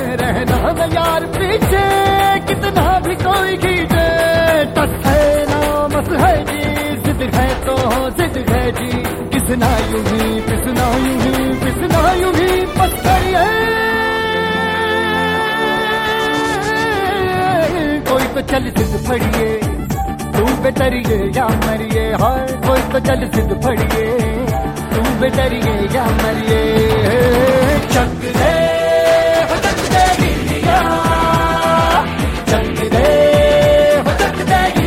रहना न यार पीछे, कितना भी कोई खींचे। टस है ना मस है जी, जिद है तो जिद है जी, किसना यूं ही पिसना यूं ही पिसना यूं ही पत्थर है। कोई तो चल जिद फड़िए, तू बेटरिए या मरिए, हाय कोई तो चल जिद फड़िए, तू बेटरिए या